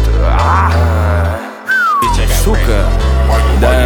Сука, да.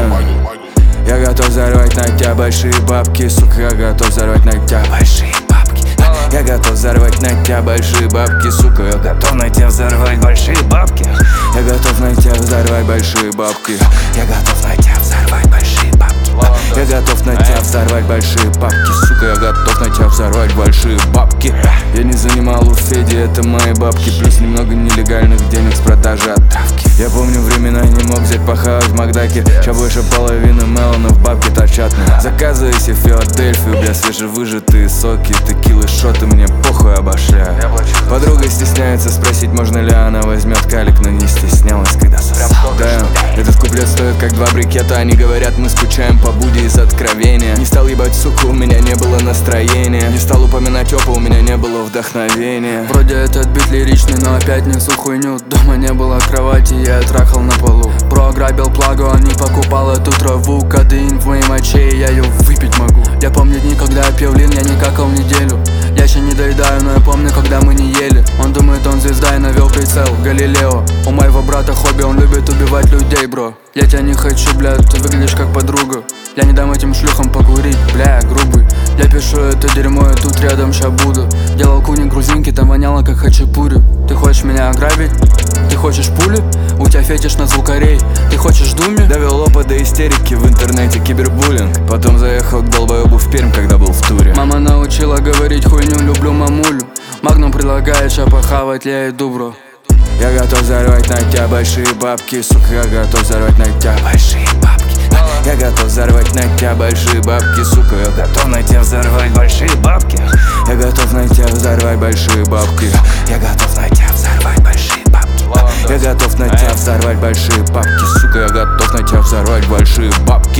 Я готов взорвать на тебя большие бабки, сука, я готов взорвать на тебя большие бабки. Я готов взорвать на тебя большие бабки, сука, я готов на тебя взорвать большие бабки. Я готов на тебя взорвать большие бабки. Я готов на тебя взорвать большие бабки. Я готов на тебя взорвать большие бабки, сука, я готов на тебя взорвать большие бабки. Я не занимал у Феди, это мои бабки, плюс немного нелегальных денег с продажи отравки. Я помню времена, не мог взять похавать в Макдаке. Ща больше половины мелонов бабки торчат мне. Заказывай себе Филадельфию, бля, свежевыжатые соки, текилы, шоты, мне похуй, обошляю. Подруга стесняется спросить, можно ли она возьмет калик, но не стеснялась, когда сосал. Да, этот куплет стоит как 2 брикета. Они говорят, мы скучаем по Буде из откровения. Не стал ебать, сука, у меня не было настроения. Не стал упоминать опа, у меня не было вдохновения. Вроде этот бит лиричный, но опять несу хуйню. Дома не было кровати, я трахал на полу. Бро ограбил плагу, он не покупал эту траву. Кадеин в моей моче, я ее выпить могу. Я помню дни, когда я пил лин, я не какал неделю. Я еще не доедаю, но я помню, когда мы не ели. Он думает, он звезда и навел прицел Галилео. У моего брата хобби, он любит убивать людей, бро. Я тебя не хочу, бля, ты выглядишь как подруга. Я не дам этим шлюхам покурить, бля, грубый. Я пишу это дерьмо, и тут рядом ща буду. Делал куни грузинки, там воняло как хачапури. Ты хочешь меня ограбить? Ты хочешь пули? У тебя фетиш на звукарей. Ты хочешь думи? Довел опыт до истерики в интернете, кибербуллинг. Потом заехал к долбоебу в Пермь, когда был в туре. Мама научила говорить хуйню, люблю мамулю. Магнум предлагает ща похавать, я иду, бро. Я готов взорвать на тебя большие бабки, сука, я готов взорвать на тебя большие бабки. Я готов взорвать на тебя большие бабки, сука, я готов на тебя взорвать большие бабки. Я готов на тебя взорвать большие бабки. Я готов на тебя взорвать большие бабки. Я готов на тебя взорвать большие бабки, сука, я готов на тебя взорвать большие бабки.